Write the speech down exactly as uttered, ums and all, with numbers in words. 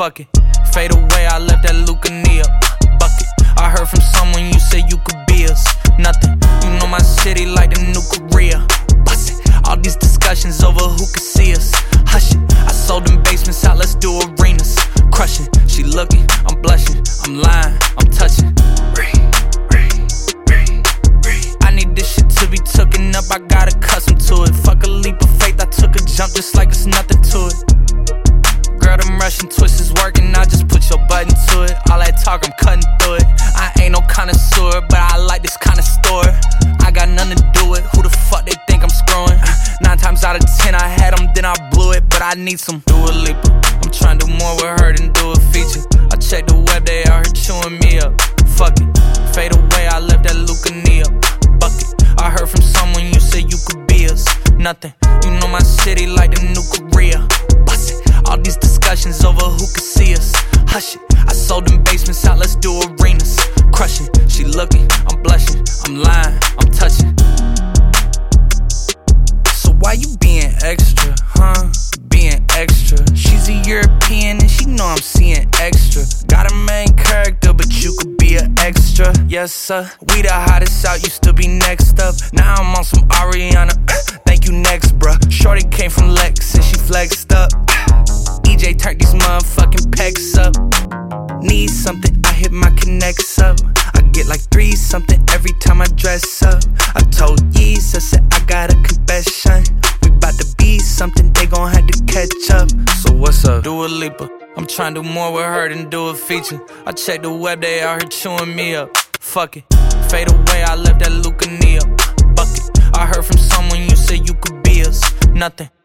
fuck it. Fade away, I left that Lucania bucket. I heard from someone you said you could be us. Nothing, you know my city like the new Korea. Bust it, all these discussions over who could see us. Hush it, I sold them basements out, let's do arenas. Crushing, she looking, I'm blushing. I'm lying, I'm touching. I need this shit to be tooken up, I got accustomed to it. Fuck a leap of faith, I took a jump just like it's nothing to it. Girl, them Russian twists is working, I just put your button to it. All that talk, I'm cutting through it. I ain't no connoisseur, but I like this kind of store. I got nothing to do with who the fuck they think I'm screwing. Nine times out of ten I had them, then I blew it. But I need some Dua Lipa. I'm trying to do more with her than do a feature. I checked the web, they out here chewing me up. Fuck it, fade away, I left that Lucania bucket. I heard from someone you said you could be us. Nothing, you know my city like the new Korea. Bust it, all these discussions over who could see us. Hush it, I sold them basements out, let's do arenas. Crushing, she looking, I'm blushing. I'm lying, I'm touching. So why you being extra, huh? Being extra. She's a European and she know I'm seeing extra. Got a main character, but you could be an extra. Yes, sir. We the hottest out, used to be next up. Now I'm on some Ariana. Thank you, next, bruh. Shorty came from Lex and she flexed up. E J turned these motherfucking pecs up. Need something, I hit my connects up. I get like three something every time I dress up. I told Yeez, I said I got a confession. We bout to be something, they gon' have to catch up. So what's up? Dua Lipa. I'm trying to do more with her than do a feature. I checked the web, they out here chewing me up. Fuck it, fade away, I left that Lucania bucket. I heard from someone you said you could be us. Nothing.